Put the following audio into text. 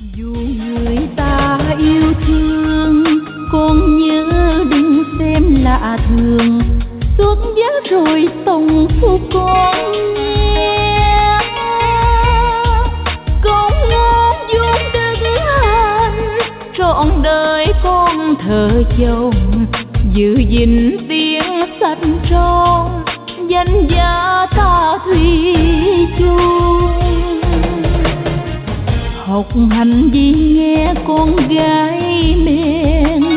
Dù người ta yêu thương, con nhớ đừng xem lạ thường. Xuất giá rồi tòng phu con nghe, con ngôn vuông đứng hành, trọn đời con thờ chồng, giữ gìn tiếng xanh trong danh giá ta thủy chung. Học hành gì nghe con gái men